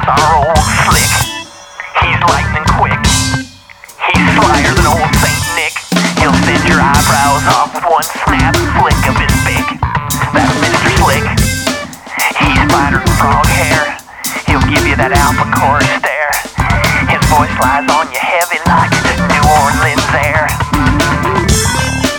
our old Slick. He's lightning quick. He's slyer than old Saint Nick. He'll send your eyebrows off with one snap flick of his pick. That's Mr. Slick. He's finer than frog hair. He'll give you that albacore stare. His voice lies on you heavy like